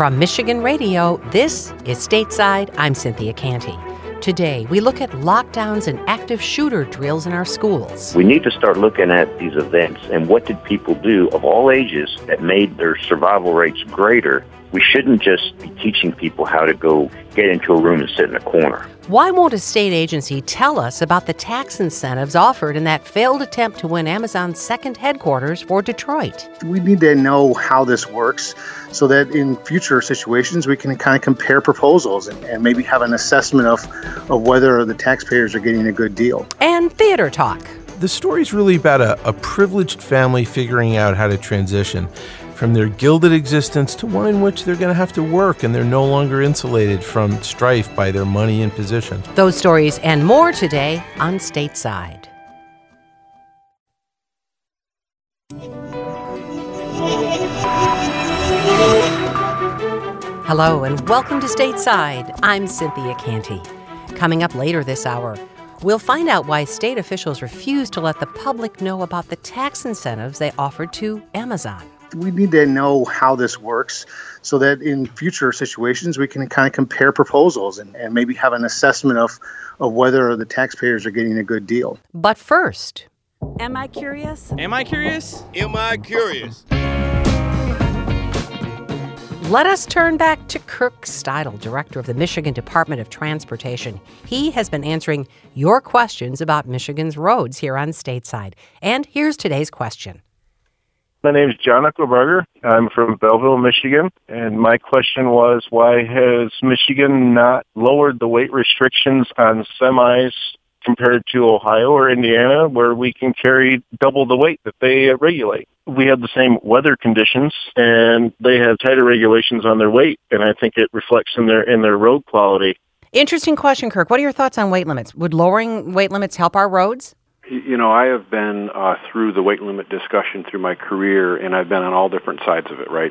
From Michigan Radio, this is Stateside. I'm Cynthia Canty. Today, we look at lockdowns and active shooter drills in our schools. We need to start looking at these events and what did people do of all ages that made their survival rates greater. We shouldn't just be teaching people how to go get into a room and sit in a corner. Why won't a state agency tell us about the tax incentives offered in that failed attempt to win Amazon's second headquarters for Detroit? We need to know how this works so that in future situations we can kind of compare proposals and maybe have an assessment of whether the taxpayers are getting a good deal. And theater talk. The story's really about a privileged family figuring out how to transition from their gilded existence to one in which they're going to have to work and they're no longer insulated from strife by their money and position. Those stories and more today on Stateside. Hello and welcome to Stateside. I'm Cynthia Canty. Coming up later this hour, we'll find out why state officials refuse to let the public know about the tax incentives they offered to Amazon. We need to know how this works so that in future situations we can kind of compare proposals and maybe have an assessment of whether the taxpayers are getting a good deal. But first... Am I curious? Am I curious? Am I curious? Let us turn back to Kirk Steidl, director of the Michigan Department of Transportation. He has been answering your questions about Michigan's roads here on Stateside. And here's today's question. My name is John Uckelberger. I'm from Belleville, Michigan, and my question was, why has Michigan not lowered the weight restrictions on semis compared to Ohio or Indiana, where we can carry double the weight that they regulate? We have the same weather conditions, and they have tighter regulations on their weight, and I think it reflects in their road quality. Interesting question, Kirk. What are your thoughts on weight limits? Would lowering weight limits help our roads? You know, I have been through the weight limit discussion through my career, and I've been on all different sides of it, right?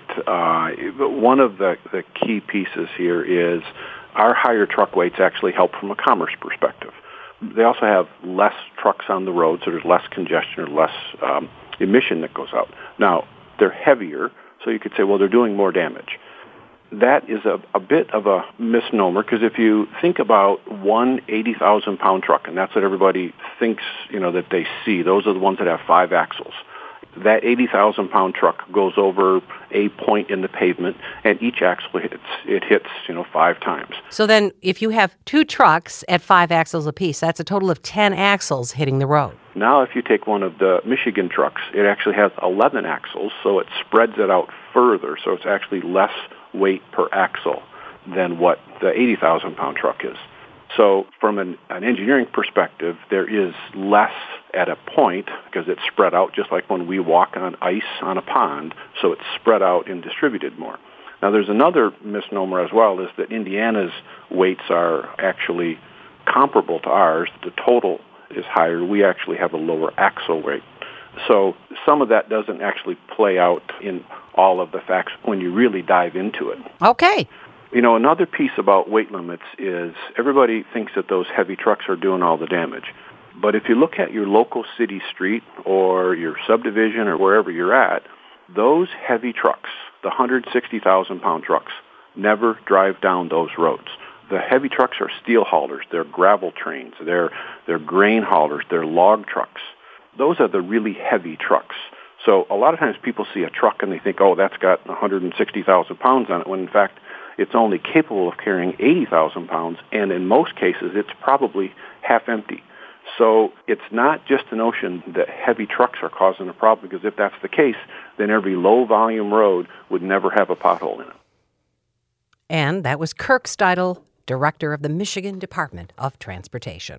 But one of the key pieces here is our higher truck weights actually help from a commerce perspective. They also have less trucks on the road, so there's less congestion or less emission that goes out. Now, they're heavier, so you could say, well, they're doing more damage. That is a bit of a misnomer, because if you think about one 80,000-pound truck, and that's what everybody thinks, that they see, those are the ones that have 5 axles. That 80,000-pound truck goes over a point in the pavement, and each axle hits 5 times. So then if you have 2 trucks at 5 axles apiece, that's a total of 10 axles hitting the road. Now if you take one of the Michigan trucks, it actually has 11 axles, so it spreads it out further, so it's actually less weight per axle than what the 80,000-pound truck is. So from an engineering perspective, there is less at a point because it's spread out just like when we walk on ice on a pond, so it's spread out and distributed more. Now there's another misnomer as well, is that Indiana's weights are actually comparable to ours. The total is higher. We actually have a lower axle weight. So some of that doesn't actually play out in all of the facts when you really dive into it. Okay. Another piece about weight limits is everybody thinks that those heavy trucks are doing all the damage. But if you look at your local city street or your subdivision or wherever you're at, those heavy trucks, the 160,000-pound trucks, never drive down those roads. The heavy trucks are steel haulers, they're gravel trains, they're grain haulers, they're log trucks. Those are the really heavy trucks. So a lot of times people see a truck and they think, oh, that's got 160,000 pounds on it, when in fact it's only capable of carrying 80,000 pounds, and in most cases it's probably half empty. So it's not just a notion that heavy trucks are causing a problem, because if that's the case, then every low-volume road would never have a pothole in it. And that was Kirk Steidl, director of the Michigan Department of Transportation.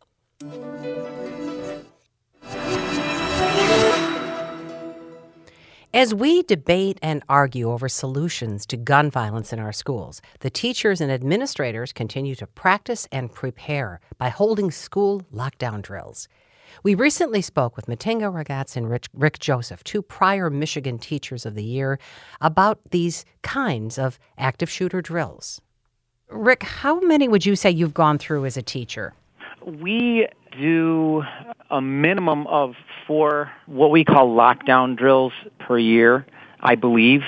As we debate and argue over solutions to gun violence in our schools, the teachers and administrators continue to practice and prepare by holding school lockdown drills. We recently spoke with Matinga Ragaz and Rick Joseph, 2 prior Michigan Teachers of the Year, about these kinds of active shooter drills. Rick, how many would you say you've gone through as a teacher? We do a minimum of 4 what we call lockdown drills per year, I believe.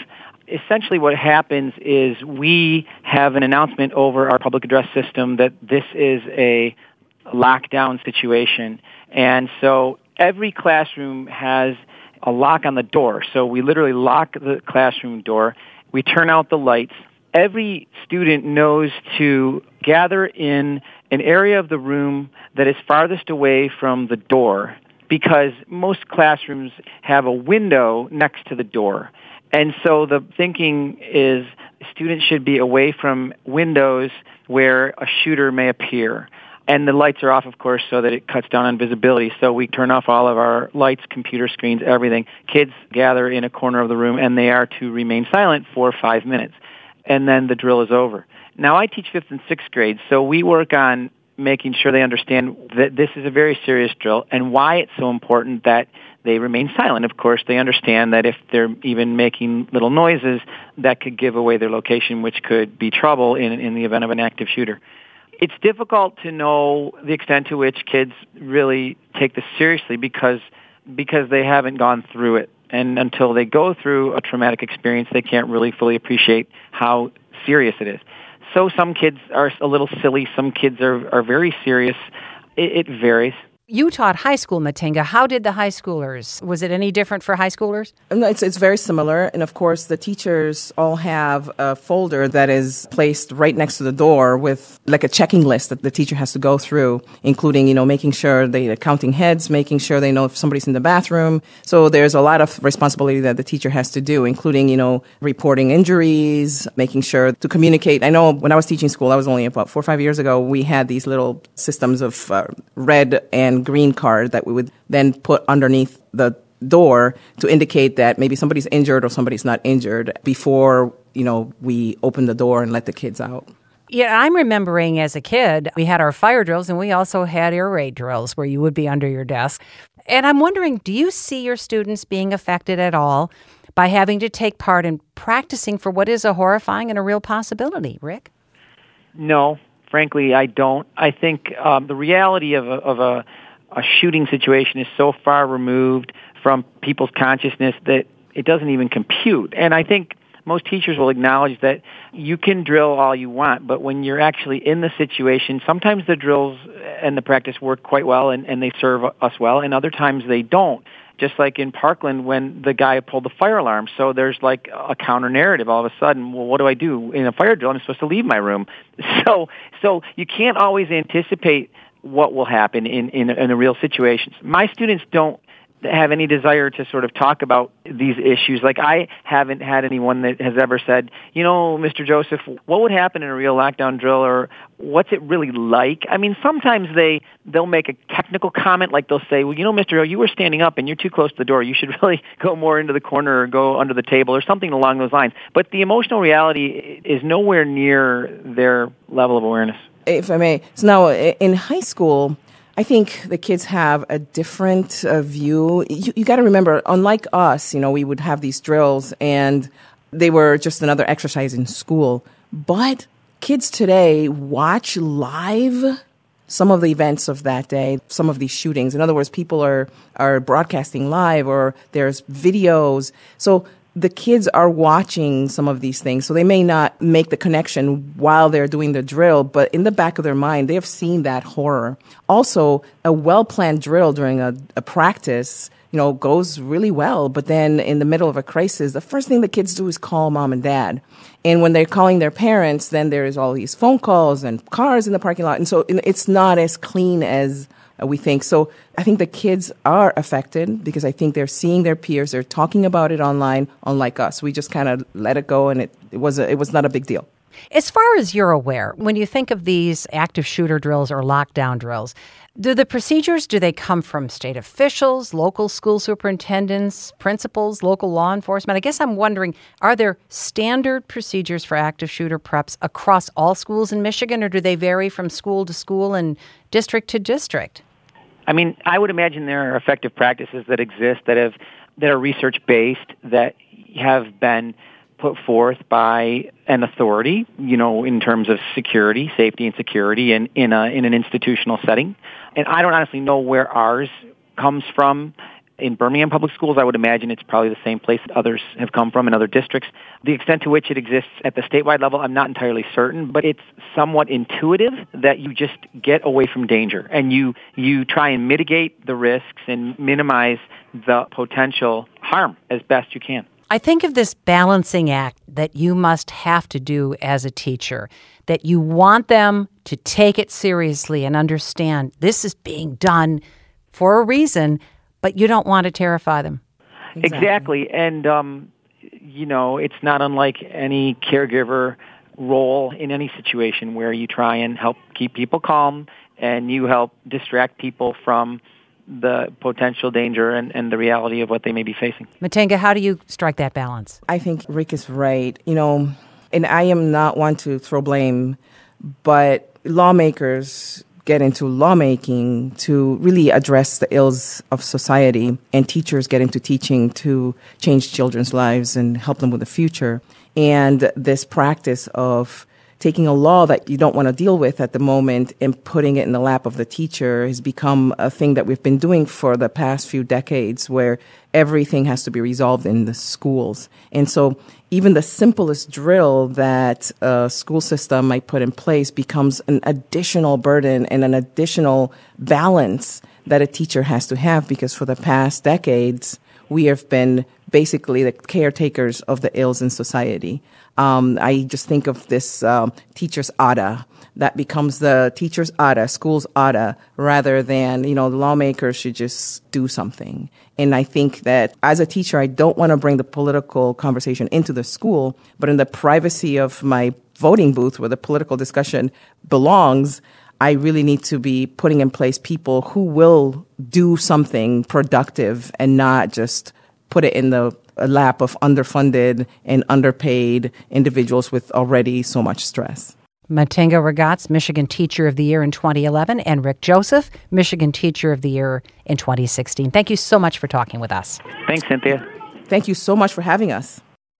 essentially what happens is we have an announcement over our public address system that this is a lockdown situation. And so every classroom has a lock on the door. So we literally lock the classroom door. We turn out the lights. Every student knows to gather in an area of the room that is farthest away from the door, because most classrooms have a window next to the door. And so the thinking is students should be away from windows where a shooter may appear. And the lights are off, of course, so that it cuts down on visibility. So we turn off all of our lights, computer screens, everything. Kids gather in a corner of the room, and they are to remain silent for 5 minutes. And then the drill is over. Now, I teach 5th and 6th grades, so we work on making sure they understand that this is a very serious drill and why it's so important that they remain silent. Of course, they understand that if they're even making little noises, that could give away their location, which could be trouble in the event of an active shooter. It's difficult to know the extent to which kids really take this seriously because they haven't gone through it. And until they go through a traumatic experience, they can't really fully appreciate how serious it is. So some kids are a little silly. Some kids are very serious. It varies. You taught high school, Matinga. How did the high schoolers? Was it any different for high schoolers? No, it's very similar. And of course, the teachers all have a folder that is placed right next to the door with like a checking list that the teacher has to go through, including, making sure they're counting heads, making sure they know if somebody's in the bathroom. So there's a lot of responsibility that the teacher has to do, including, reporting injuries, making sure to communicate. I know when I was teaching school, I was only about 4 or 5 years ago, we had these little systems of red and green card that we would then put underneath the door to indicate that maybe somebody's injured or somebody's not injured before, we open the door and let the kids out. Yeah, I'm remembering as a kid, we had our fire drills and we also had air raid drills where you would be under your desk. And I'm wondering, do you see your students being affected at all by having to take part in practicing for what is a horrifying and a real possibility, Rick? No, frankly, I don't. I think the reality of a shooting situation is so far removed from people's consciousness that it doesn't even compute. And I think most teachers will acknowledge that you can drill all you want, but when you're actually in the situation, sometimes the drills and the practice work quite well and they serve us well, and other times they don't. Just like in Parkland when the guy pulled the fire alarm. So there's like a counter narrative all of a sudden. Well, what do I do in a fire drill? I'm supposed to leave my room. So you can't always anticipate what will happen in a real situation. My students don't have any desire to sort of talk about these issues. Like I haven't had anyone that has ever said, Mr. Joseph, what would happen in a real lockdown drill, or what's it really like? I mean, sometimes they'll make a technical comment, like they'll say, well, Mr. O, you were standing up and you're too close to the door. You should really go more into the corner or go under the table or something along those lines. But the emotional reality is nowhere near their level of awareness. If I may, so now in high school, I think the kids have a different view. You got to remember, unlike us, we would have these drills and they were just another exercise in school. But kids today watch live some of the events of that day, some of these shootings. In other words, people are broadcasting live or there's videos. So the kids are watching some of these things, so they may not make the connection while they're doing the drill, but in the back of their mind, they have seen that horror. Also, a well-planned drill during a practice, goes really well, but then in the middle of a crisis, the first thing the kids do is call mom and dad. And when they're calling their parents, then there's all these phone calls and cars in the parking lot, and so it's not as clean as we think. So I think the kids are affected because I think they're seeing their peers, they're talking about it online, unlike us. We just kind of let it go, and it was not a big deal. As far as you're aware, when you think of these active shooter drills or lockdown drills, do they come from state officials, local school superintendents, principals, local law enforcement? I guess I'm wondering, are there standard procedures for active shooter preps across all schools in Michigan, or do they vary from school to school and district to district? I mean, I would imagine there are effective practices that exist that are research-based, that have been put forth by an authority, in terms of security, safety and security in an institutional setting. And I don't honestly know where ours comes from. In Birmingham Public Schools, I would imagine it's probably the same place that others have come from in other districts. The extent to which it exists at the statewide level, I'm not entirely certain, but it's somewhat intuitive that you just get away from danger and you try and mitigate the risks and minimize the potential harm as best you can. I think of this balancing act that you must have to do as a teacher, that you want them to take it seriously and understand this is being done for a reason, but you don't want to terrify them. Exactly. And, it's not unlike any caregiver role in any situation where you try and help keep people calm and you help distract people from the potential danger and the reality of what they may be facing. Matenga, how do you strike that balance? I think Rick is right. And I am not one to throw blame, but lawmakers get into lawmaking to really address the ills of society, and teachers get into teaching to change children's lives and help them with the future. And this practice of taking a law that you don't want to deal with at the moment and putting it in the lap of the teacher has become a thing that we've been doing for the past few decades, where everything has to be resolved in the schools. And so even the simplest drill that a school system might put in place becomes an additional burden and an additional balance that a teacher has to have, because for the past decades, we have been basically the caretakers of the ills in society. I just think of this teacher's ADA. That becomes the teacher's ADA, school's ADA, rather than, the lawmakers should just do something. And I think that as a teacher, I don't want to bring the political conversation into the school, but in the privacy of my voting booth where the political discussion belongs, I really need to be putting in place people who will do something productive and not just put it in the lap of underfunded and underpaid individuals with already so much stress. Matenga Ragaz, Michigan Teacher of the Year in 2011, and Rick Joseph, Michigan Teacher of the Year in 2016. Thank you so much for talking with us. Thanks, Cynthia. Thank you so much for having us.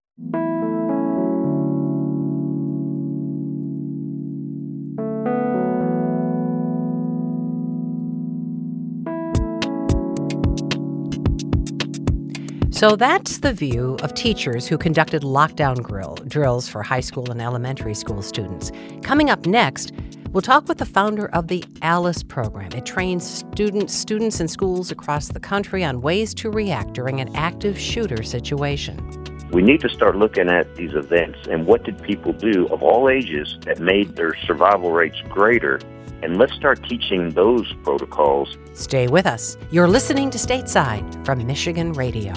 So that's the view of teachers who conducted lockdown drills for high school and elementary school students. Coming up next, we'll talk with the founder of the ALICE program. It trains students in schools across the country on ways to react during an active shooter situation. We need to start looking at these events and what did people do of all ages that made their survival rates greater, and let's start teaching those protocols. Stay with us. You're listening to Stateside from Michigan Radio.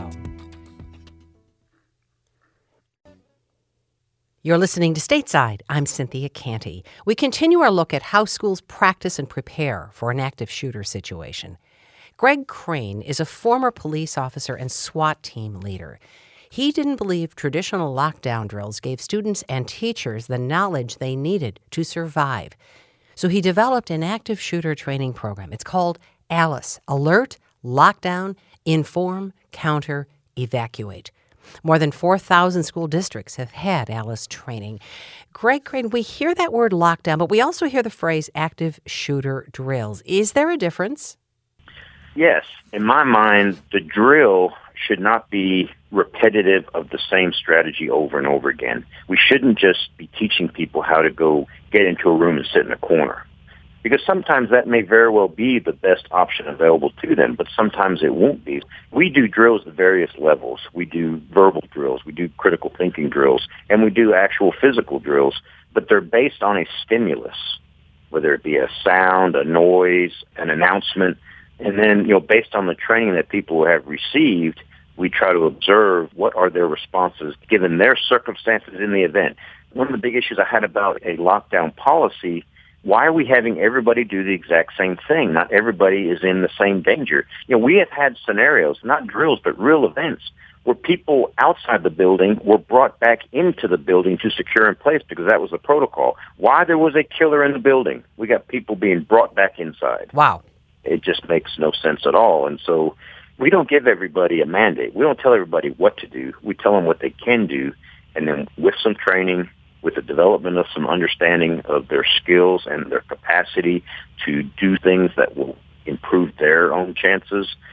You're listening to Stateside. I'm Cynthia Canty. We continue our look at how schools practice and prepare for an active shooter situation. Greg Crane is a former police officer and SWAT team leader. He didn't believe traditional lockdown drills gave students and teachers the knowledge they needed to survive. So he developed an active shooter training program. It's called ALICE, Alert, Lockdown, Inform, Counter, Evacuate. More than 4,000 school districts have had ALICE training. Greg Crane, we hear that word lockdown, but we also hear the phrase active shooter drills. Is there a difference? Yes. In my mind, the drill should not be repetitive of the same strategy over and over again. We shouldn't just be teaching people how to go get into a room and sit in a corner, because sometimes that may very well be the best option available to them, but sometimes it won't be. We do drills at various levels. We do verbal drills, we do critical thinking drills, and we do actual physical drills, but they're based on a stimulus, whether it be a sound, a noise, an announcement, and then, based on the training that people have received, we try to observe what are their responses given their circumstances in the event. One of the big issues I had about a lockdown policy, why are we having everybody do the exact same thing? Not everybody is in the same danger. We have had scenarios, not drills, but real events, where people outside the building were brought back into the building to secure in place because that was the protocol. Why there was a killer in the building? We got people being brought back inside. Wow. It just makes no sense at all. And so we don't give everybody a mandate. We don't tell everybody what to do. We tell them what they can do, and then with some training, with the development of some understanding of their skills and their capacity to do things that will improve their own chances,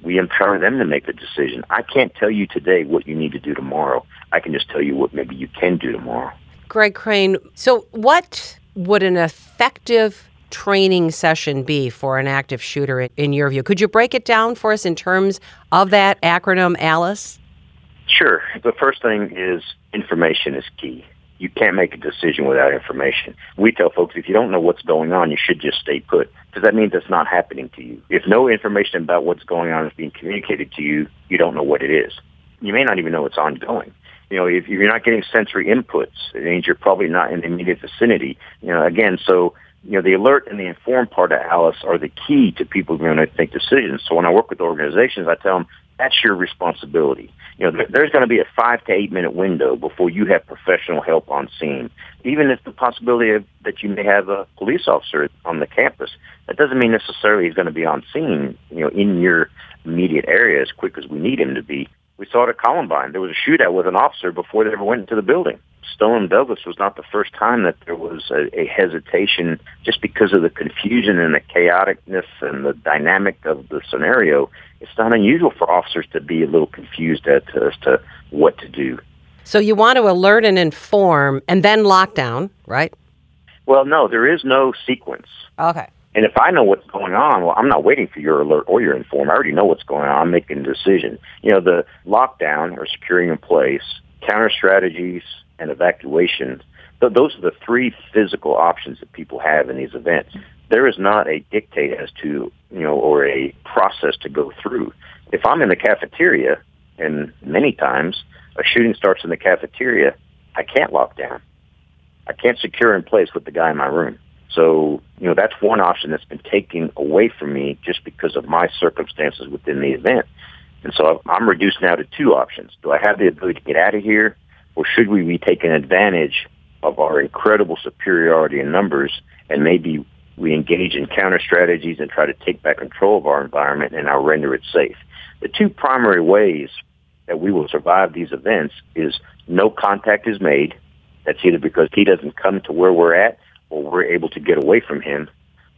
we empower them to make the decision. I can't tell you today what you need to do tomorrow. I can just tell you what maybe you can do tomorrow. Greg Crane, so what would an effective training session be for an active shooter in your view? Could you break it down for us in terms of that acronym, ALICE? Sure. The first thing is information is key. You can't make a decision without information. We tell folks if you don't know what's going on, you should just stay put, because that means it's not happening to you. If no information about what's going on is being communicated to you, you don't know what it is. You may not even know it's ongoing. If you're not getting sensory inputs, it means you're probably not in the immediate vicinity. Again, so the alert and the informed part of ALICE are the key to people going to make decisions. So when I work with organizations, I tell them that's your responsibility. There's going to be a 5 to 8 minute window before you have professional help on scene. Even if the possibility of that you may have a police officer on the campus, that doesn't mean necessarily he's going to be on scene, in your immediate area as quick as we need him to be. We saw it at Columbine. There was a shootout with an officer before they ever went into the building. Stoneman Douglas was not the first time that there was a hesitation just because of the confusion and the chaoticness and the dynamic of the scenario. It's not unusual for officers to be a little confused as to what to do. So you want to alert and inform and then lock down, right? Well, no, there is no sequence. Okay. And if I know what's going on, well, I'm not waiting for your alert or your inform. I already know what's going on. I'm making a decision. The lockdown or securing in place, counter strategies, and evacuation, those are the 3 physical options that people have in these events. There is not a dictate as to, or a process to go through. If I'm in the cafeteria, and many times a shooting starts in the cafeteria, I can't lock down. I can't secure in place with the guy in my room. So, that's one option that's been taken away from me just because of my circumstances within the event. And so I'm reduced now to 2 options. Do I have the ability to get out of here, or should we be taking advantage of our incredible superiority in numbers, and maybe we engage in counter strategies and try to take back control of our environment and now render it safe? The 2 primary ways that we will survive these events is no contact is made. That's either because he doesn't come to where we're at, or we're able to get away from him,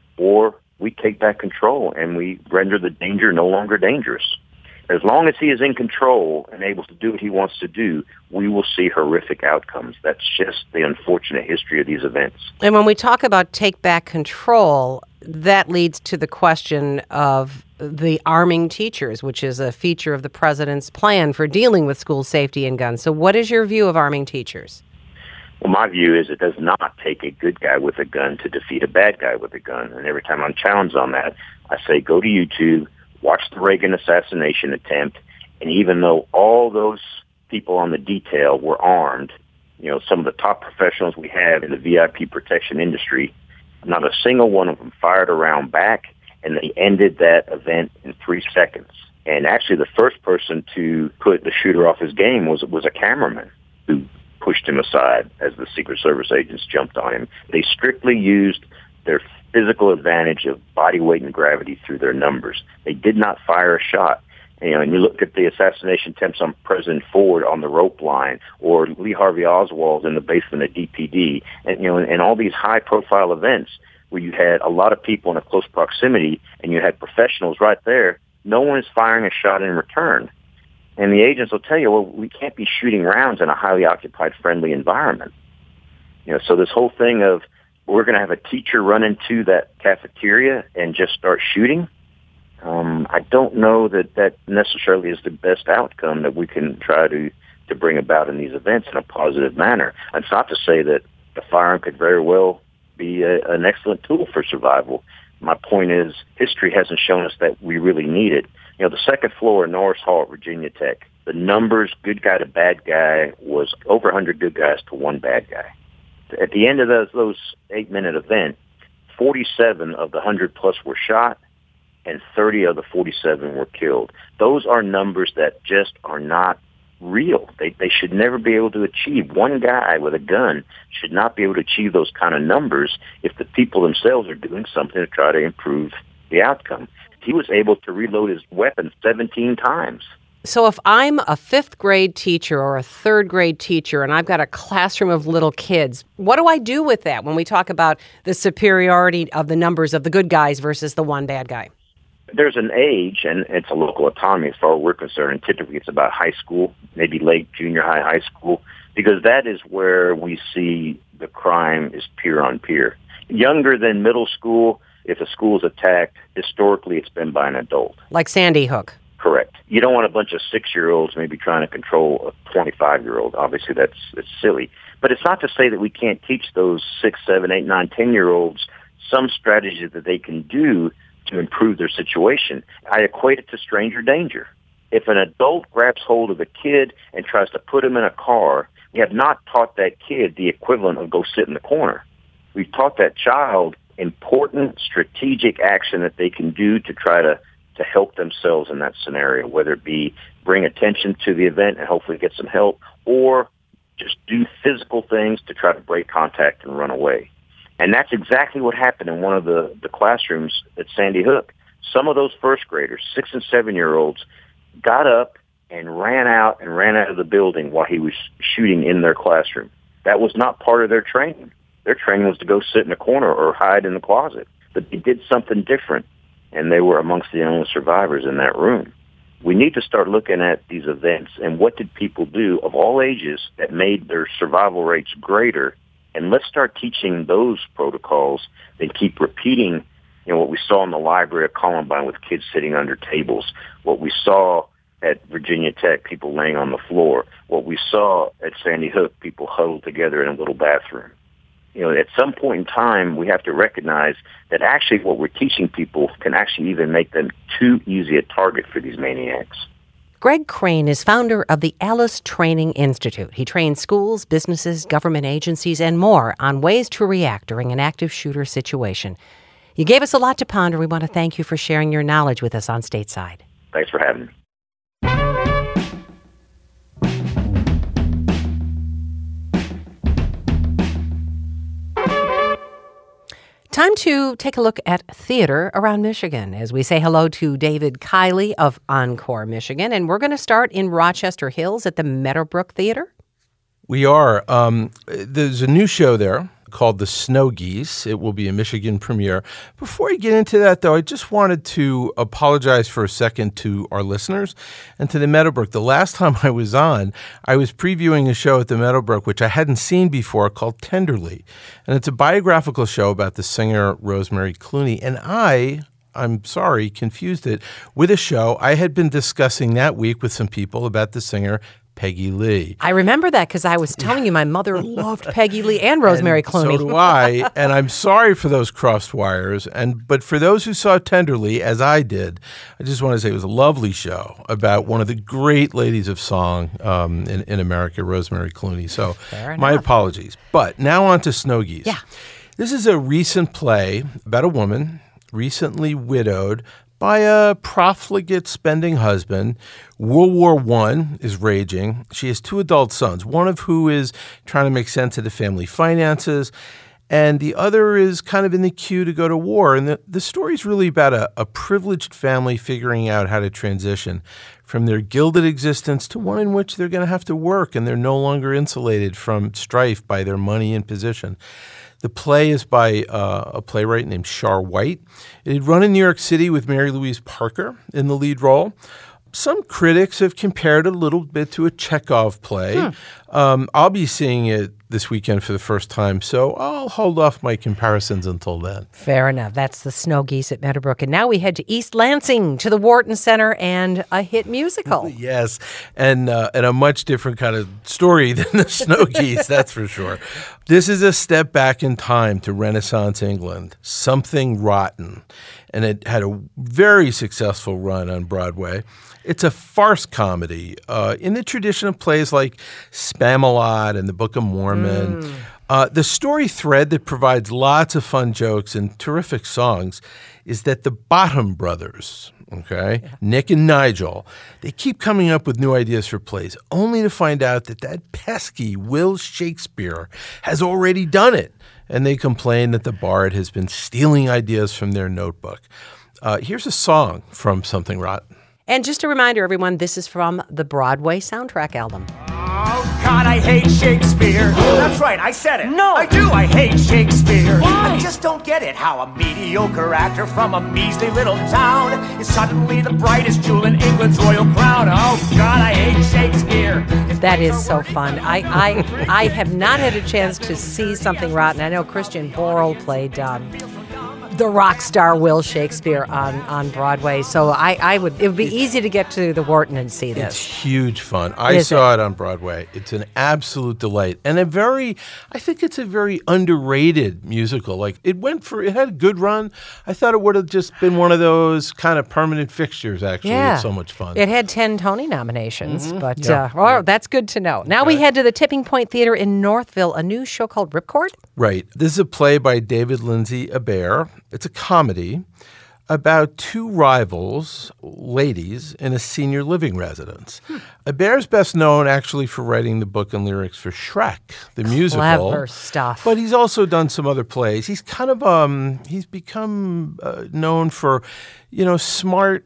or we take back control and we render the danger no longer dangerous. As long as he is in control and able to do what he wants to do, we will see horrific outcomes. That's just the unfortunate history of these events. And when we talk about take back control, that leads to the question of the arming teachers, which is a feature of the president's plan for dealing with school safety and guns. So what is your view of arming teachers? Well, my view is it does not take a good guy with a gun to defeat a bad guy with a gun. And every time I'm challenged on that, I say, go to YouTube, watch the Reagan assassination attempt, and even though all those people on the detail were armed, some of the top professionals we have in the VIP protection industry, not a single one of them fired a round back, and they ended that event in 3 seconds. And actually the first person to put the shooter off his game was a cameraman who pushed him aside as the Secret Service agents jumped on him. They strictly used their physical advantage of body weight and gravity through their numbers. They did not fire a shot. And you look at the assassination attempts on President Ford on the rope line, or Lee Harvey Oswald in the basement of DPD, and all these high-profile events where you had a lot of people in a close proximity and you had professionals right there. No one is firing a shot in return. And the agents will tell you, well, we can't be shooting rounds in a highly occupied, friendly environment. So this whole thing of we're going to have a teacher run into that cafeteria and just start shooting, I don't know that necessarily is the best outcome that we can try to bring about in these events in a positive manner. It's not to say that the firearm could very well be an excellent tool for survival. My point is history hasn't shown us that we really need it. The second floor in Norris Hall at Virginia Tech, the numbers, good guy to bad guy, was over 100 good guys to 1 bad guy. At the end of those 8-minute event, 47 of the 100-plus were shot, and 30 of the 47 were killed. Those are numbers that just are not real. They should never be able to achieve. One guy with a gun should not be able to achieve those kind of numbers if the people themselves are doing something to try to improve the outcome. He was able to reload his weapon 17 times. So if I'm a 5th grade teacher or a 3rd grade teacher and I've got a classroom of little kids, what do I do with that when we talk about the superiority of the numbers of the good guys versus the 1 bad guy? There's an age, and it's a local autonomy as far as we're concerned, and typically it's about high school, maybe late junior high, high school, because that is where we see the crime is peer on peer. Younger than middle school, if a school is attacked, historically it's been by an adult. Like Sandy Hook. Correct. You don't want a bunch of 6-year-olds maybe trying to control a 25-year-old. Obviously, it's silly. But it's not to say that we can't teach those 6, 7, 8, 9, 10-year-olds some strategies that they can do to improve their situation. I equate it to stranger danger. If an adult grabs hold of a kid and tries to put him in a car, we have not taught that kid the equivalent of go sit in the corner. We've taught that child important strategic action that they can do to try to help themselves in that scenario, whether it be bring attention to the event and hopefully get some help, or just do physical things to try to break contact and run away. And that's exactly what happened in one of the classrooms at Sandy Hook. Some of those first graders, 6 and 7-year-olds, got up and ran out of the building while he was shooting in their classroom. That was not part of their training. Their training was to go sit in a corner or hide in the closet. But they did something different, and they were amongst the only survivors in that room. We need to start looking at these events and what did people do of all ages that made their survival rates greater, and let's start teaching those protocols and keep repeating, what we saw in the library at Columbine with kids sitting under tables, what we saw at Virginia Tech, people laying on the floor, what we saw at Sandy Hook, people huddled together in a little bathroom. At some point in time, we have to recognize that actually what we're teaching people can actually even make them too easy a target for these maniacs. Greg Crane is founder of the Alice Training Institute. He trains schools, businesses, government agencies, and more on ways to react during an active shooter situation. You gave us a lot to ponder. We want to thank you for sharing your knowledge with us on Stateside. Thanks for having me. Time to take a look at theater around Michigan as we say hello to David Kiley of Encore, Michigan. And we're going to start in Rochester Hills at the Meadowbrook Theater. We are. There's a new show there called The Snow Geese. It will be a Michigan premiere. Before I get into that, though, I just wanted to apologize for a second to our listeners and to the Meadowbrook. The last time I was on, I was previewing a show at the Meadowbrook, which I hadn't seen before, called Tenderly. And it's a biographical show about the singer Rosemary Clooney. And I'm sorry, confused it with a show I had been discussing that week with some people about the singer Peggy Lee. I remember that because I was telling you my mother loved Peggy Lee and Rosemary Clooney. So do I, and I'm sorry for those crossed wires. But for those who saw Tenderly, as I did, I just want to say it was a lovely show about one of the great ladies of song in America, Rosemary Clooney. So my apologies. But now on to Snow Geese. Yeah. This is a recent play about a woman recently widowed by a profligate spending husband. World War I is raging. She has 2 adult sons, one of who is trying to make sense of the family finances, and the other is kind of in the queue to go to war. And the story is really about a privileged family figuring out how to transition from their gilded existence to one in which they're going to have to work and they're no longer insulated from strife by their money and position. The play is by a playwright named Char White. It had run in New York City with Mary Louise Parker in the lead role. Some critics have compared it a little bit to a Chekhov play. I'll be seeing it this weekend for the first time, so I'll hold off my comparisons until then. Fair enough. That's the Snow Geese at Meadowbrook. And now we head to East Lansing to the Wharton Center and a hit musical. Yes, and a much different kind of story than the Snow Geese, that's for sure. This is a step back in time to Renaissance England, Something Rotten, and it had a very successful run on Broadway. It's a farce comedy in the tradition of plays like Spamalot and The Book of Mormon. The story thread that provides lots of fun jokes and terrific songs is that the Bottom brothers, Nick and Nigel, they keep coming up with new ideas for plays, only to find out that pesky Will Shakespeare has already done it. And they complain that the bard has been stealing ideas from their notebook. Here's a song from Something Rotten. And just a reminder, everyone, this is from the Broadway soundtrack album. Oh, God, I hate Shakespeare. That's right, I said it. No, I do. I hate Shakespeare. Why? I just don't get it how a mediocre actor from a measly little town is suddenly the brightest jewel in England's royal crown. Oh, God, I hate Shakespeare. That is so fun. I have not had a chance to see Something Rotten. I know Christian Borle played the rock star Will Shakespeare on Broadway. So it would be easy to get to the Wharton and see this. It's huge fun. I saw it on Broadway. It's an absolute delight. And I think it's a very underrated musical. Like it had a good run. I thought it would have just been one of those kind of permanent fixtures, actually. Yeah. It's so much fun. It had 10 Tony nominations, but that's good to know. Now we head to the Tipping Point Theater in Northville, a new show called Ripcord. Right. This is a play by David Lindsay Abaire. It's a comedy about two rivals, ladies, in a senior living residence. Abaire's best known actually for writing the book and lyrics for Shrek, the musical. Clever stuff. But he's also done some other plays. He's kind of he's become known for, smart,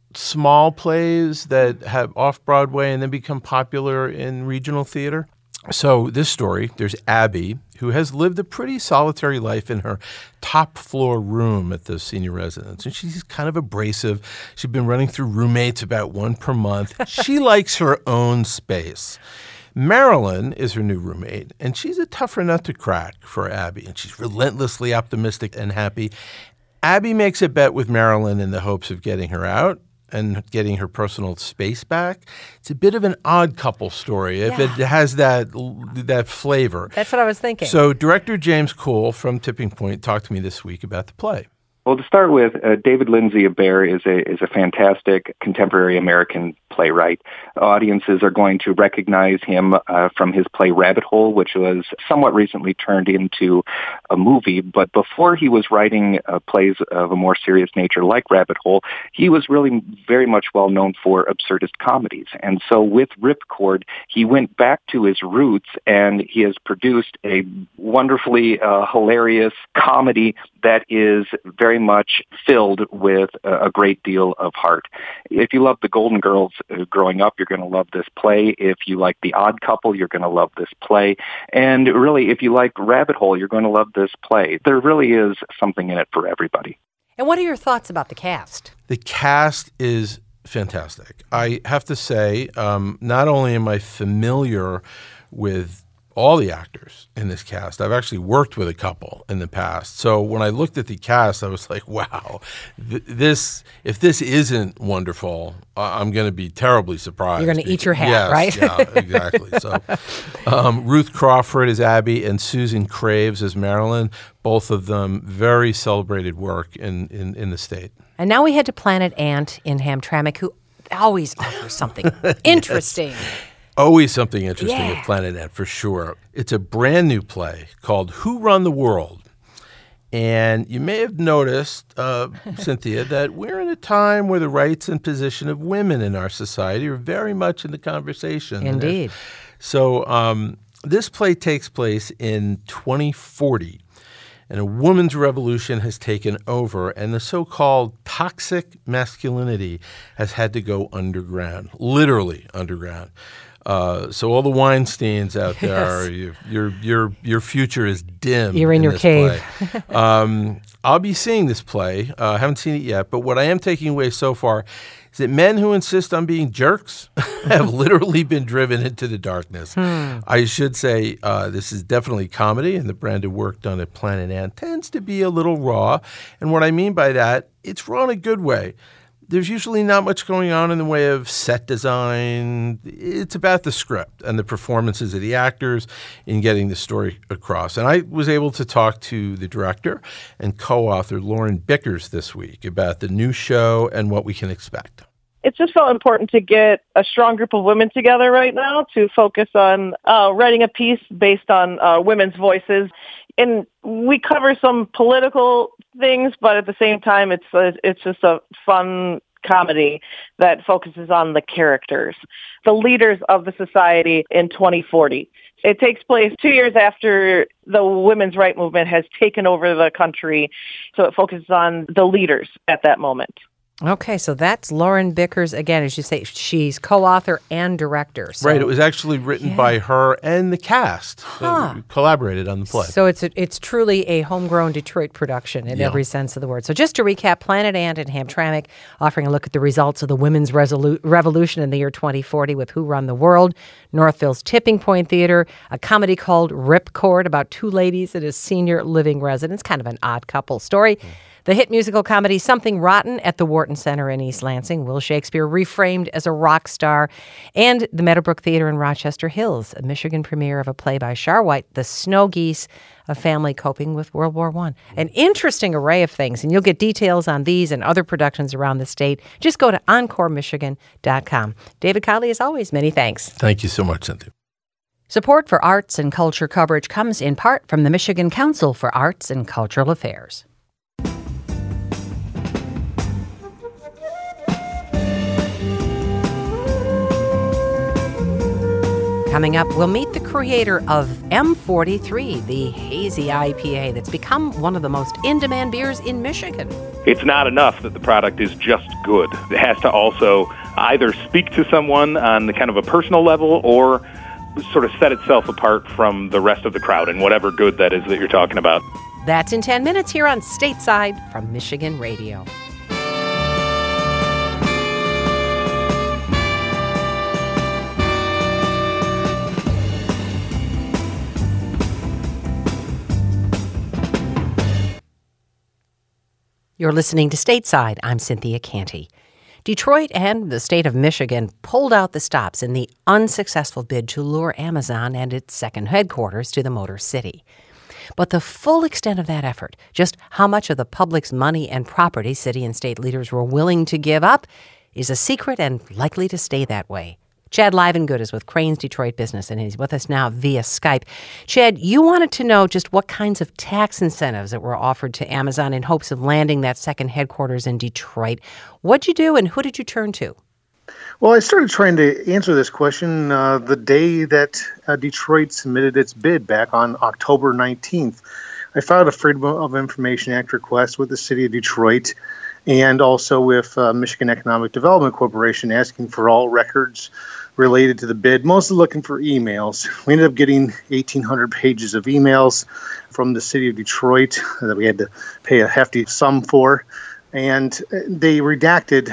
small plays that have off-Broadway and then become popular in regional theater. So this story, there's Abby, who has lived a pretty solitary life in her top floor room at the senior residence. And she's kind of abrasive. She's been running through roommates about one per month. She likes her own space. Marilyn is her new roommate, and she's a tougher nut to crack for Abby, and she's relentlessly optimistic and happy. Abby makes a bet with Marilyn in the hopes of getting her out and getting her personal space back. It's a bit of an Odd Couple story if it has that flavor. That's what I was thinking. So director James Cool from Tipping Point talked to me this week about the play. Well, to start with, David Lindsay Abaire is a fantastic contemporary American playwright. Audiences are going to recognize him from his play Rabbit Hole, which was somewhat recently turned into a movie. But before he was writing plays of a more serious nature like Rabbit Hole, he was really very much well known for absurdist comedies. And so with Ripcord, he went back to his roots, and he has produced a wonderfully hilarious comedy that is very much filled with a great deal of heart. If you love the Golden Girls growing up, you're going to love this play. If you like The Odd Couple, you're going to love this play. And really, if you like Rabbit Hole, you're going to love this play. There really is something in it for everybody. And what are your thoughts about the cast? The cast is fantastic. I have to say, not only am I familiar with all the actors in this cast, I've actually worked with a couple in the past. So when I looked at the cast, I was like, wow, if this isn't wonderful, I'm going to be terribly surprised. You're going to eat your hat, right? Yeah, exactly. So Ruth Crawford as Abby and Susan Craves as Marilyn, both of them very celebrated work in the state. And now we head to Planet Ant in Hamtramck, who always offers something interesting. Always something interesting at Planet Ant, for sure. It's a brand new play called Who Run the World? And you may have noticed, Cynthia, that we're in a time where the rights and position of women in our society are very much in the conversation. Indeed. So this play takes place in 2040. And a woman's revolution has taken over, and the so-called toxic masculinity has had to go underground, literally underground. So all the Weinsteins out there, your future is dim. You're in your cave. I'll be seeing this play. I haven't seen it yet, but what I am taking away so far is that men who insist on being jerks have literally been driven into the darkness. I should say this is definitely comedy, and the brand of work done at Planet Ant tends to be a little raw. And what I mean by that, it's raw in a good way. There's usually not much going on in the way of set design. It's about the script and the performances of the actors in getting the story across. And I was able to talk to the director and co-author Lauren Bickers this week about the new show and what we can expect. It's just so important to get a strong group of women together right now to focus on writing a piece based on women's voices. And we cover some political things, but at the same time, it's just a fun comedy that focuses on the characters, the leaders of the society in 2040. It takes place 2 years after the women's rights movement has taken over the country, so it focuses on the leaders at that moment. Okay, so that's Lauren Bickers. Again, as you say, she's co-author and director. So. Right, it was actually written by her and the cast. They collaborated on the play. So it's truly a homegrown Detroit production in every sense of the word. So just to recap, Planet Ant and Hamtramck offering a look at the results of the women's revolution in the year 2040 with Who Run the World, Northville's Tipping Point Theater, a comedy called Ripcord about two ladies at a senior living residence, kind of an odd couple story. The hit musical comedy Something Rotten at the Wharton Center in East Lansing, Will Shakespeare reframed as a rock star, and the Meadowbrook Theater in Rochester Hills, a Michigan premiere of a play by Char White, The Snow Geese, a family coping with World War I. An interesting array of things, and you'll get details on these and other productions around the state. Just go to EncoreMichigan.com. David Colley, as always, many thanks. Thank you so much, Cynthia. Support for arts and culture coverage comes in part from the Michigan Council for Arts and Cultural Affairs. Coming up, we'll meet the creator of M43, the hazy IPA that's become one of the most in-demand beers in Michigan. It's not enough that the product is just good. It has to also either speak to someone on the kind of a personal level or sort of set itself apart from the rest of the crowd and whatever good that is that you're talking about. That's in 10 minutes here on Stateside from Michigan Radio. You're listening to Stateside. I'm Cynthia Canty. Detroit and the state of Michigan pulled out the stops in the unsuccessful bid to lure Amazon and its second headquarters to the Motor City. But the full extent of that effort, just how much of the public's money and property city and state leaders were willing to give up, is a secret and likely to stay that way. Chad Livengood is with Crane's Detroit Business, and he's with us now via Skype. Chad, you wanted to know just what kinds of tax incentives that were offered to Amazon in hopes of landing that second headquarters in Detroit. What'd you do, and who did you turn to? Well, I started trying to answer this question the day that Detroit submitted its bid back on October 19th. I filed a Freedom of Information Act request with the city of Detroit and also with Michigan Economic Development Corporation asking for all records related to the bid, mostly looking for emails. We ended up getting 1,800 pages of emails from the city of Detroit that we had to pay a hefty sum for. And they redacted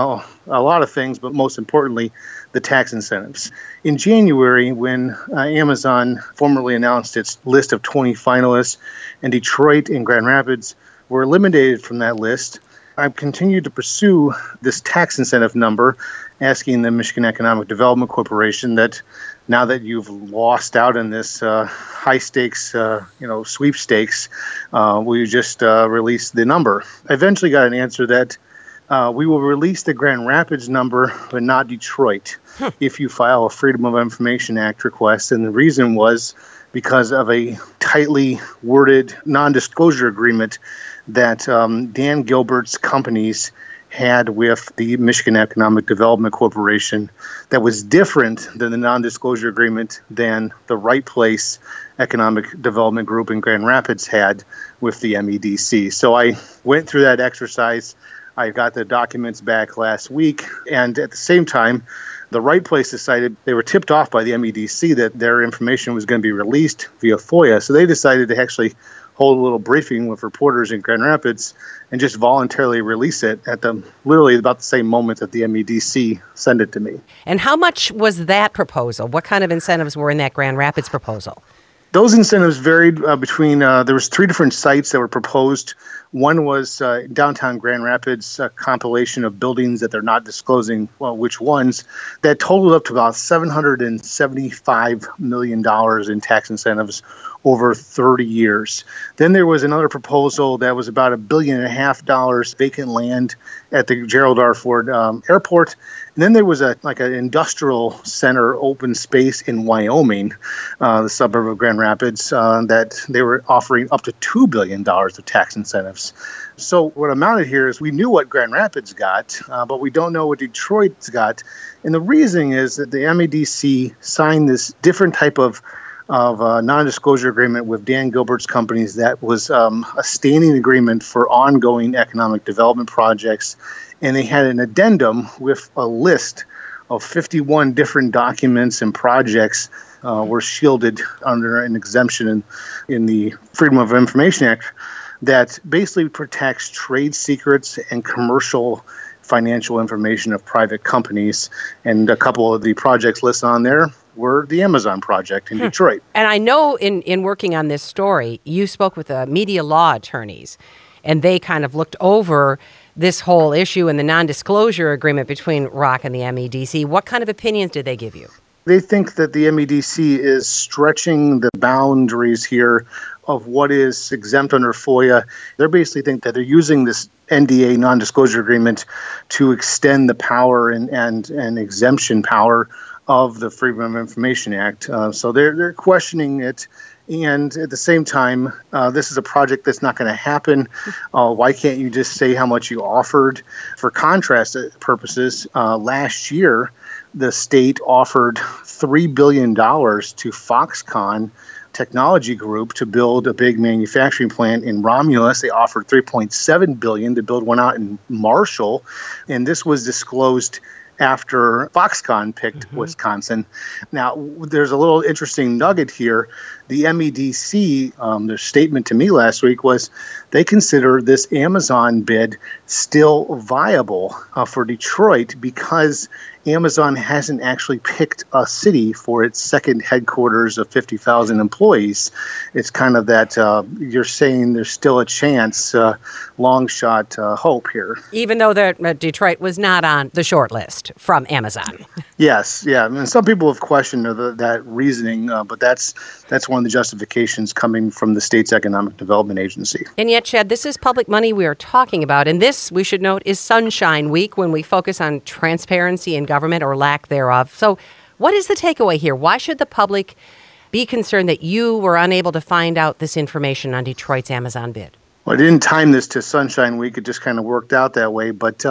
a lot of things, but most importantly, the tax incentives. In January, when Amazon formally announced its list of 20 finalists, and Detroit and Grand Rapids were eliminated from that list, I've continued to pursue this tax incentive number, asking the Michigan Economic Development Corporation that now that you've lost out in this high-stakes, sweepstakes, will you just release the number? I eventually got an answer that we will release the Grand Rapids number, but not Detroit, if you file a Freedom of Information Act request. And the reason was because of a tightly worded non-disclosure agreement that Dan Gilbert's companies had with the Michigan Economic Development Corporation that was different than the non-disclosure agreement than the Right Place Economic Development Group in Grand Rapids had with the MEDC. So I went through that exercise. I got the documents back last week, and at the same time, the Right Place decided they were tipped off by the MEDC that their information was going to be released via FOIA. So they decided to actually hold a little briefing with reporters in Grand Rapids and just voluntarily release it at literally about the same moment that the MEDC sent it to me. And how much was that proposal? What kind of incentives were in that Grand Rapids proposal? Those incentives varied between, there was 3 different sites that were proposed. One was downtown Grand Rapids, a compilation of buildings that they're not disclosing which ones, that totaled up to about $775 million in tax incentives over 30 years. Then there was another proposal that was about $1.5 billion vacant land at the Gerald R. Ford Airport. And then there was an industrial center open space in Wyoming, the suburb of Grand Rapids, that they were offering up to $2 billion of tax incentives. So what amounted here is we knew what Grand Rapids got, but we don't know what Detroit's got. And the reason is that the MEDC signed this different type of non-disclosure agreement with Dan Gilbert's companies that was a standing agreement for ongoing economic development projects and they had an addendum with a list of 51 different documents and projects were shielded under an exemption in the Freedom of Information Act that basically protects trade secrets and commercial financial information of private companies. And a couple of the projects listed on there were the Amazon project in Detroit. And I know in working on this story, you spoke with media law attorneys, and they kind of looked over this whole issue and the non-disclosure agreement between ROC and the MEDC. What kind of opinions did they give you? They think that the MEDC is stretching the boundaries here of what is exempt under FOIA. They basically think that they're using this NDA, non-disclosure agreement, to extend the power and exemption power of the Freedom of Information Act. So they're questioning it. And at the same time, this is a project that's not going to happen. Why can't you just say how much you offered? For contrast purposes, last year, the state offered $3 billion to Foxconn Technology Group to build a big manufacturing plant in Romulus. They offered $3.7 billion to build one out in Marshall. And this was disclosed after Foxconn picked Wisconsin. Now, there's a little interesting nugget here. The MEDC, their statement to me last week was they consider this Amazon bid still viable for Detroit because Amazon hasn't actually picked a city for its second headquarters of 50,000 employees. It's kind of that you're saying there's still a chance, long shot hope here. Even though Detroit was not on the short list from Amazon. Yes, yeah. I mean, some people have questioned that reasoning, but that's one of the justifications coming from the state's Economic Development Agency. And yet, Chad, this is public money we are talking about. And this, we should note, is Sunshine Week when we focus on transparency in government or lack thereof. So what is the takeaway here? Why should the public be concerned that you were unable to find out this information on Detroit's Amazon bid? Well, I didn't time this to Sunshine Week. It just kind of worked out that way. But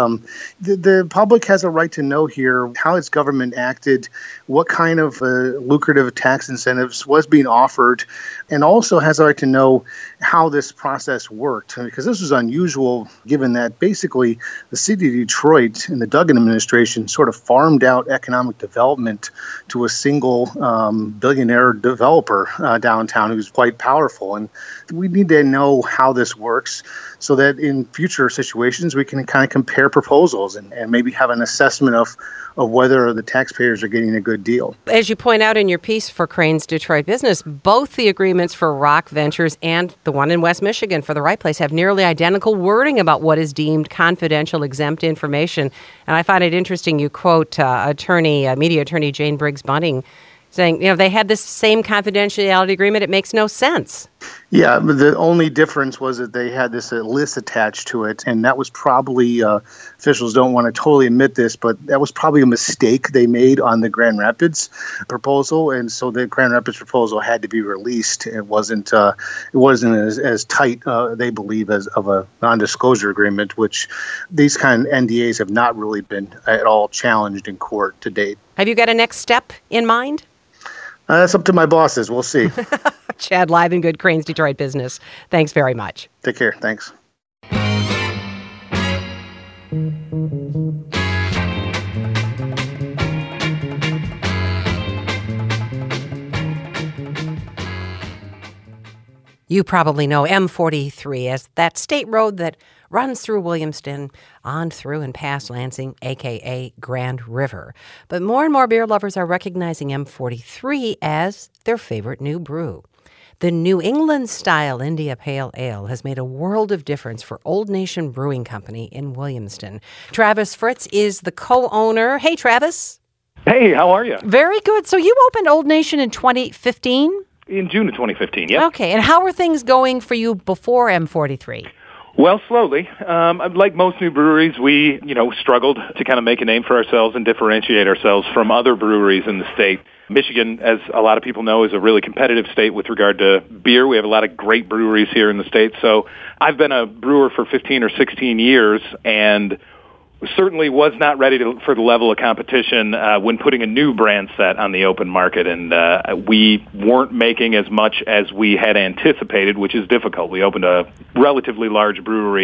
the public has a right to know here how its government acted, what kind of lucrative tax incentives was being offered, and also has a right to know how this process worked. Because this was unusual, given that basically the city of Detroit and the Duggan administration sort of farmed out economic development to a single billionaire developer downtown who's quite powerful. And we need to know how this works so that in future situations we can kind of compare proposals and maybe have an assessment of whether the taxpayers are getting a good deal. As you point out in your piece for Crain's Detroit Business, both the agreements for ROC Ventures and the one in West Michigan for the Right Place have nearly identical wording about what is deemed confidential, exempt information. And I find it interesting you quote media attorney Jane Briggs Bunting saying, they had this same confidentiality agreement. It makes no sense. Yeah, but the only difference was that they had this list attached to it, and that was probably, officials don't want to totally admit this, but that was probably a mistake they made on the Grand Rapids proposal, and so the Grand Rapids proposal had to be released. It wasn't as tight, they believe, as of a non-disclosure agreement, which these kind of NDAs have not really been at all challenged in court to date. Have you got a next step in mind? That's up to my bosses. We'll see. Chad Livengood, Crain's Detroit Business. Thanks very much. Take care. Thanks. You probably know M43 as that state road that runs through Williamston, on through and past Lansing, a.k.a. Grand River. But more and more beer lovers are recognizing M43 as their favorite new brew. The New England-style India Pale Ale has made a world of difference for Old Nation Brewing Company in Williamston. Travis Fritz is the co-owner. Hey, Travis. Hey, how are you? Very good. So you opened Old Nation in 2015? In June of 2015, yeah. Okay, and how were things going for you before M43? Well, slowly. Like most new breweries, we, struggled to kind of make a name for ourselves and differentiate ourselves from other breweries in the state. Michigan, as a lot of people know, is a really competitive state with regard to beer. We have a lot of great breweries here in the state. So I've been a brewer for 15 or 16 years and certainly was not ready for the level of competition when putting a new brand set on the open market. And we weren't making as much as we had anticipated, which is difficult. We opened a relatively large brewery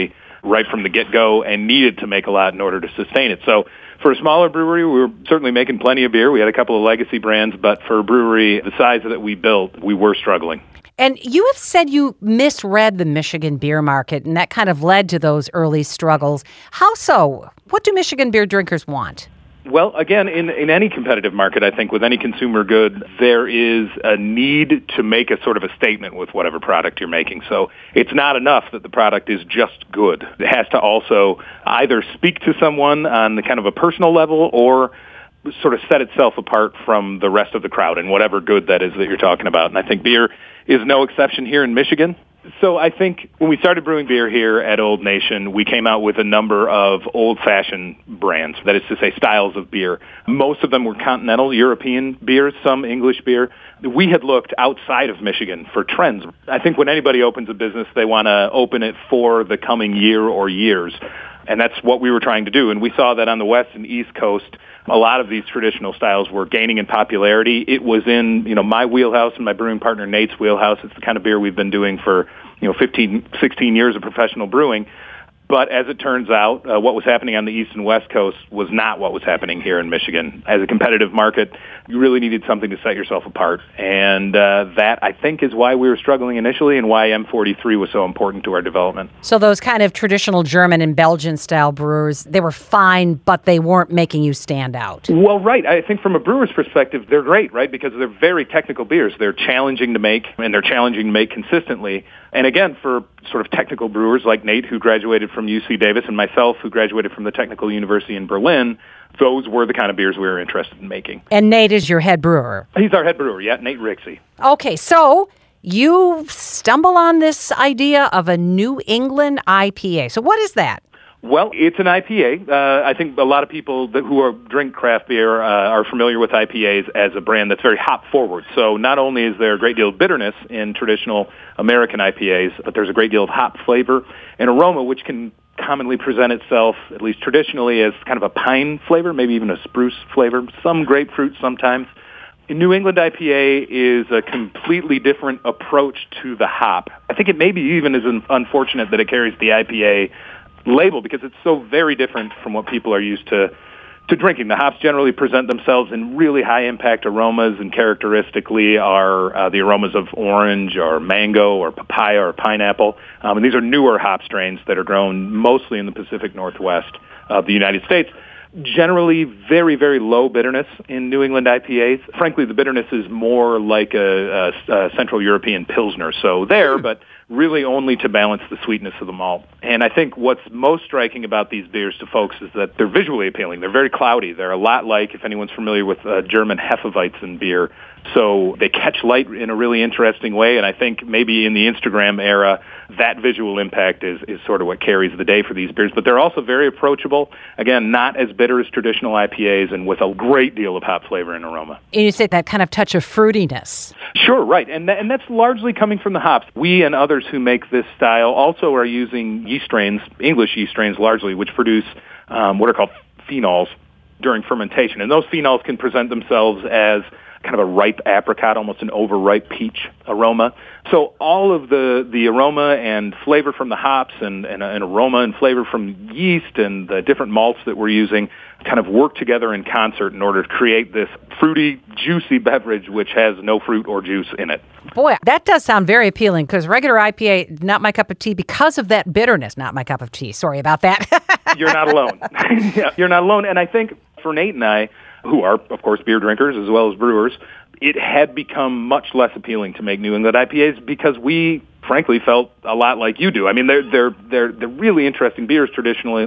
right from the get-go and needed to make a lot in order to sustain it. So for a smaller brewery, we were certainly making plenty of beer. We had a couple of legacy brands, but for a brewery the size that we built, we were struggling. And you have said you misread the Michigan beer market, and that kind of led to those early struggles. How so? What do Michigan beer drinkers want? Well, again, in any competitive market, I think with any consumer good, there is a need to make a sort of a statement with whatever product you're making. So it's not enough that the product is just good. It has to also either speak to someone on the kind of a personal level or sort of set itself apart from the rest of the crowd and whatever good that is that you're talking about. And I think beer is no exception here in Michigan. So I think when we started brewing beer here at Old Nation, we came out with a number of old-fashioned brands, that is to say styles of beer. Most of them were continental European beers, some English beer. We had looked outside of Michigan for trends. I think when anybody opens a business, they want to open it for the coming year or years. And that's what we were trying to do. And we saw that on the West and East Coast, a lot of these traditional styles were gaining in popularity. It was in, my wheelhouse and my brewing partner Nate's wheelhouse. It's the kind of beer we've been doing for, 15, 16 years of professional brewing. But as it turns out, what was happening on the East and West Coast was not what was happening here in Michigan. As a competitive market, you really needed something to set yourself apart. And that, I think, is why we were struggling initially and why M43 was so important to our development. So those kind of traditional German and Belgian-style brewers, they were fine, but they weren't making you stand out. Well, right. I think from a brewer's perspective, they're great, right? Because they're very technical beers. They're challenging to make, and they're challenging to make consistently. And again, for sort of technical brewers like Nate, who graduated from UC Davis, and myself, who graduated from the Technical University in Berlin, those were the kind of beers we were interested in making. And Nate is your head brewer? He's our head brewer, yeah, Nate Rixey. Okay, so you stumble on this idea of a New England IPA. So what is that? Well, it's an IPA. I think a lot of people who drink craft beer are familiar with IPAs as a brand that's very hop-forward. So not only is there a great deal of bitterness in traditional American IPAs, but there's a great deal of hop flavor and aroma, which can commonly present itself, at least traditionally, as kind of a pine flavor, maybe even a spruce flavor, some grapefruit sometimes. New England IPA is a completely different approach to the hop. I think it maybe even is unfortunate that it carries the IPA label because it's so very different from what people are used to drinking. The hops generally present themselves in really high-impact aromas, and characteristically are the aromas of orange or mango or papaya or pineapple. And these are newer hop strains that are grown mostly in the Pacific Northwest of the United States. Generally very, very low bitterness in New England IPAs. Frankly, the bitterness is more like a Central European Pilsner. So but really only to balance the sweetness of the malt. And I think what's most striking about these beers to folks is that they're visually appealing. They're very cloudy. They're a lot like, if anyone's familiar with German Hefeweizen beer. So they catch light in a really interesting way, and I think maybe in the Instagram era, that visual impact is sort of what carries the day for these beers. But they're also very approachable. Again, not as bitter as traditional IPAs, and with a great deal of hop flavor and aroma. And you say that kind of touch of fruitiness. Sure, right. And that's largely coming from the hops. We and others who make this style also are using yeast strains, English yeast strains largely, which produce what are called phenols during fermentation. And those phenols can present themselves as kind of a ripe apricot, almost an overripe peach aroma. So all of the aroma and flavor from the hops and aroma and flavor from yeast and the different malts that we're using kind of work together in concert in order to create this fruity, juicy beverage which has no fruit or juice in it. Boy, that does sound very appealing, because regular IPA, not my cup of tea because of that bitterness. Not my cup of tea. Sorry about that. You're not alone. Yeah, you're not alone. And I think for Nate and I, who are, of course, beer drinkers as well as brewers, it had become much less appealing to make New England IPAs because we, frankly, felt a lot like you do. I mean, they're really interesting beers, traditional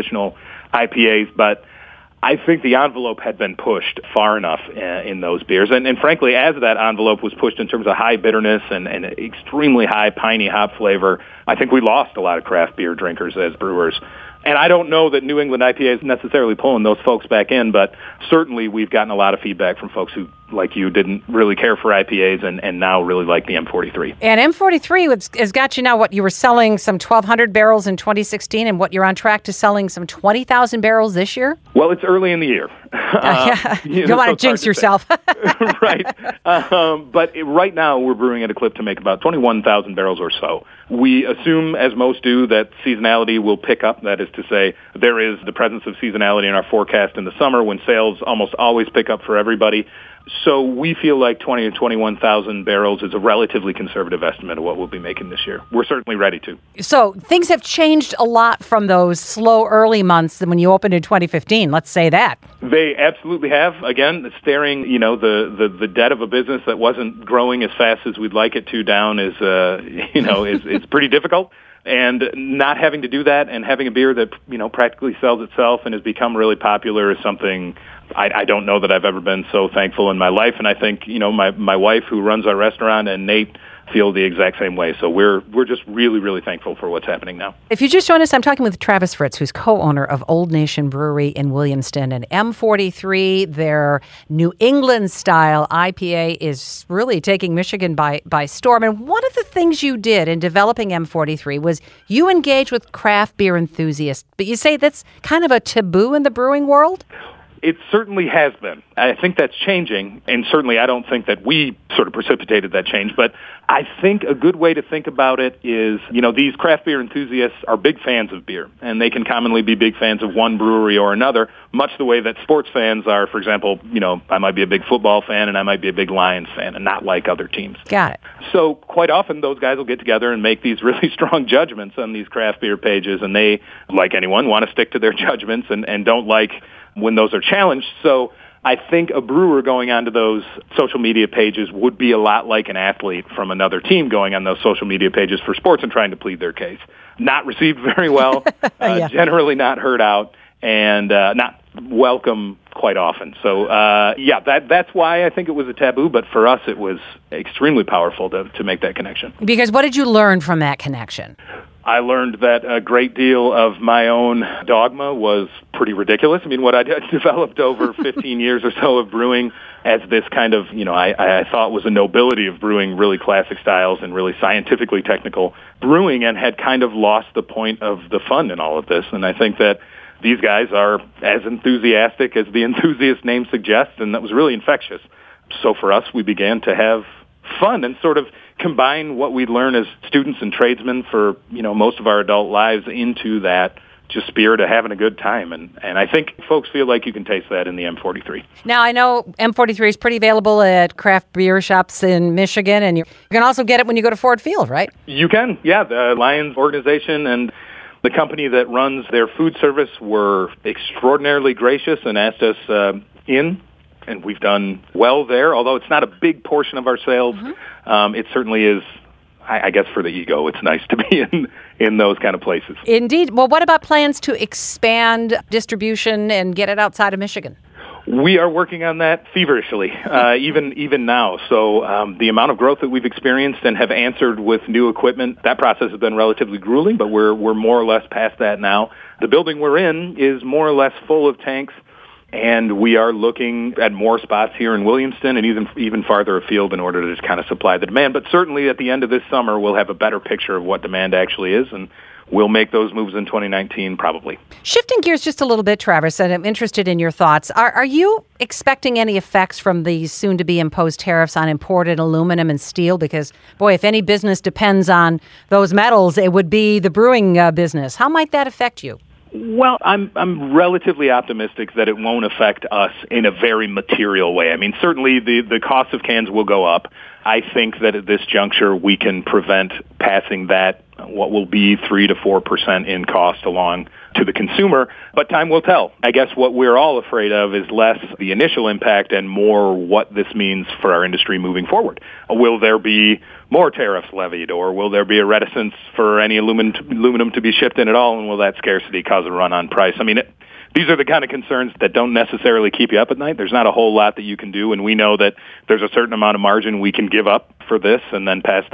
IPAs, but I think the envelope had been pushed far enough in those beers. And frankly, as that envelope was pushed in terms of high bitterness and extremely high piney hop flavor, I think we lost a lot of craft beer drinkers as brewers. And I don't know that New England IPA is necessarily pulling those folks back in, but certainly we've gotten a lot of feedback from folks who like you, didn't really care for IPAs and now really like the M43. And M43 has got you now, what, you were selling some 1,200 barrels in 2016, and what, you're on track to selling some 20,000 barrels this year? Well, it's early in the year. You don't want to jinx yourself. Right. But right now we're brewing at a clip to make about 21,000 barrels or so. We assume, as most do, that seasonality will pick up. That is to say, there is the presence of seasonality in our forecast in the summer when sales almost always pick up for everybody. So we feel like 20 to 21,000 barrels is a relatively conservative estimate of what we'll be making this year. We're certainly ready to. So things have changed a lot from those slow early months when you opened in 2015. Let's say that. They absolutely have. Again, staring, the debt of a business that wasn't growing as fast as we'd like it to down is, is pretty difficult. And not having to do that and having a beer that, practically sells itself and has become really popular is something I don't know that I've ever been so thankful in my life. And I think, my wife who runs our restaurant and Nate feel the exact same way. So we're just really, really thankful for what's happening now. If you just joined us, I'm talking with Travis Fritz, who's co-owner of Old Nation Brewery in Williamston. And M43, their New England-style IPA, is really taking Michigan by storm. And one of the things you did in developing M43 was you engaged with craft beer enthusiasts. But you say that's kind of a taboo in the brewing world? It certainly has been. I think that's changing, and certainly I don't think that we sort of precipitated that change, but I think a good way to think about it is, these craft beer enthusiasts are big fans of beer, and they can commonly be big fans of one brewery or another, much the way that sports fans are. For example, I might be a big football fan, and I might be a big Lions fan, and not like other teams. Got it. So quite often those guys will get together and make these really strong judgments on these craft beer pages, and they, like anyone, want to stick to their judgments and don't like when those are challenged. So I think a brewer going onto those social media pages would be a lot like an athlete from another team going on those social media pages for sports and trying to plead their case. Not received very well, generally not heard out, and not welcome quite often. So, that's why I think it was a taboo, but for us it was extremely powerful to make that connection. Because what did you learn from that connection? I learned that a great deal of my own dogma was pretty ridiculous. I mean, what I developed over 15 years or so of brewing as this kind of, I thought was a nobility of brewing really classic styles and really scientifically technical brewing, and had kind of lost the point of the fun in all of this. And I think that these guys are as enthusiastic as the enthusiast name suggests, and that was really infectious. So for us, we began to have fun and sort of combine what we learn as students and tradesmen for, most of our adult lives into that just spirit of having a good time. And I think folks feel like you can taste that in the M43. Now, I know M43 is pretty available at craft beer shops in Michigan, and you can also get it when you go to Ford Field, right? You can, yeah. The Lions organization and the company that runs their food service were extraordinarily gracious and asked us in. And we've done well there, although it's not a big portion of our sales. Mm-hmm. It certainly is, I guess, for the ego. It's nice to be in those kind of places. Indeed. Well, what about plans to expand distribution and get it outside of Michigan? We are working on that feverishly, even now. So the amount of growth that we've experienced and have answered with new equipment, that process has been relatively grueling, but we're more or less past that now. The building we're in is more or less full of tanks, and we are looking at more spots here in Williamston and even farther afield in order to just kind of supply the demand. But certainly at the end of this summer, we'll have a better picture of what demand actually is, and we'll make those moves in 2019 probably. Shifting gears just a little bit, Travis, and I'm interested in your thoughts. Are you expecting any effects from the soon-to-be imposed tariffs on imported aluminum and steel? Because, boy, if any business depends on those metals, it would be the brewing business. How might that affect you? Well, I'm relatively optimistic that it won't affect us in a very material way. I mean, certainly the cost of cans will go up. I think that at this juncture we can prevent passing that, what will be 3 to 4% in cost along to the consumer, but time will tell. I guess what we're all afraid of is less the initial impact and more what this means for our industry moving forward. Will there be more tariffs levied, or will there be a reticence for any aluminum to be shipped in at all, and will that scarcity cause a run on price? I mean, these are the kind of concerns that don't necessarily keep you up at night. There's not a whole lot that you can do, and we know that there's a certain amount of margin we can give up for this, and then past that,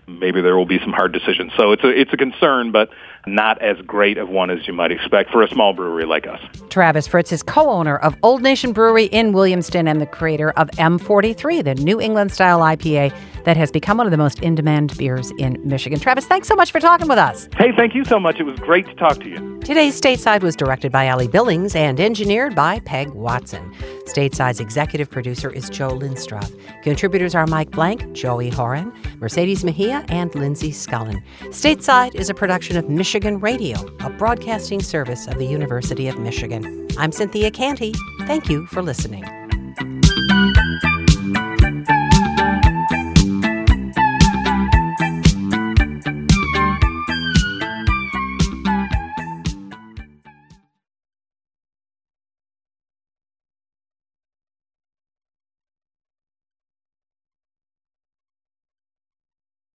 maybe there will be some hard decisions. So it's a concern, but not as great of one as you might expect for a small brewery like us. Travis Fritz is co-owner of Old Nation Brewery in Williamston and the creator of M43, the New England-style IPA that has become one of the most in-demand beers in Michigan. Travis, thanks so much for talking with us. Hey, thank you so much. It was great to talk to you. Today's Stateside was directed by Allie Billings and engineered by Peg Watson. Stateside's executive producer is Joe Lindstrup. Contributors are Mike Blank, Joey Horan, Mercedes Mejia, and Lindsay Scullin. Stateside is a production of Michigan Radio, a broadcasting service of the University of Michigan. I'm Cynthia Canty. Thank you for listening.